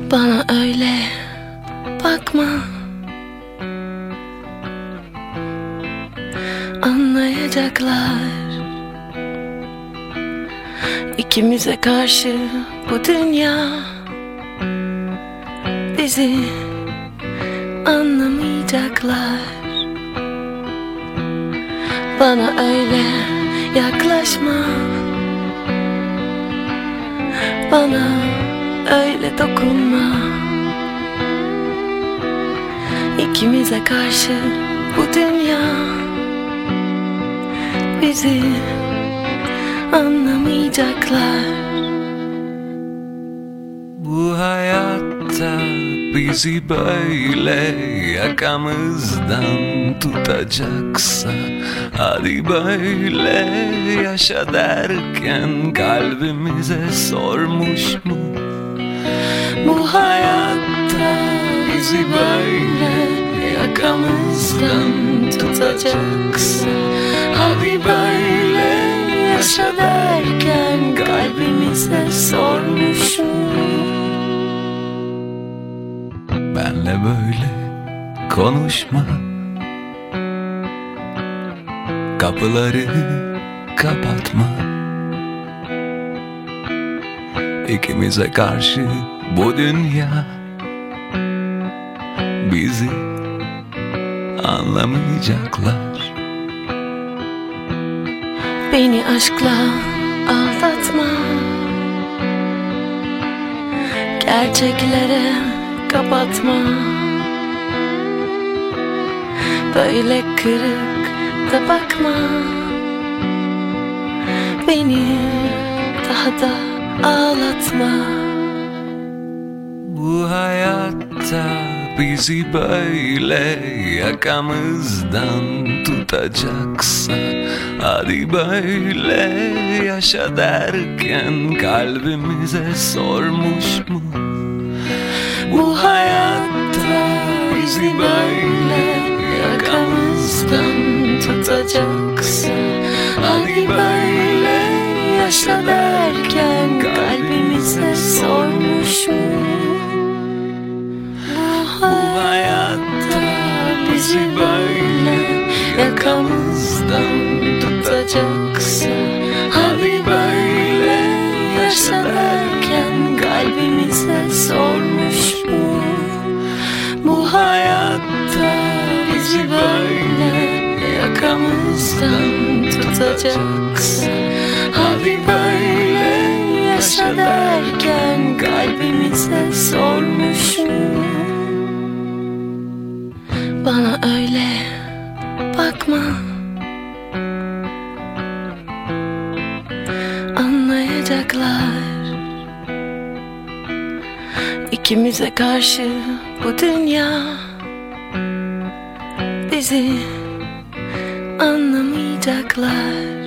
Bana öyle bakma, anlayacaklar. İkimize karşı bu dünya, bizi anlamayacaklar. Bana öyle yaklaşma, bana öyle dokunma. İkimize karşı bu dünya, bizi anlamayacaklar. Bu hayatta bizi böyle yakamızdan tutacaksa, hadi böyle yaşa derken kalbimize sormuş mu? Bu hayatta bizi böyle yakamızdan tutacaksa, hadi böyle yaşa derken kalbimize sormuş mu? Benle böyle konuşma, kapıları kapatma. İkimize karşı bu dünya, bizi anlamayacaklar. Beni aşkla aldatma, gerçeklere kapatma. Böyle kırık da bakma, beni daha da ağlatma. Bu hayatta bizi böyle yakamızdan tutacaksa, hadi böyle yaşa derken kalbimize sormuş mu? Bu hayatta bizi böyle yakamızdan tutacaksa, hadi böyle yaşa derken kalbimize sormuş mu? Bu hayatta bizi böyle yakamızdan tutacaksa, hadi böyle yaşa derken kalbimize sormuş mu? Bu hayatta bizi böyle yakamızdan tutacaksa, hadi böyle yaşa derken kalbimize sormuş mu? Bana öyle bakma, anlayacaklar. İkimize karşı bu dünya, bizi anlamayacaklar.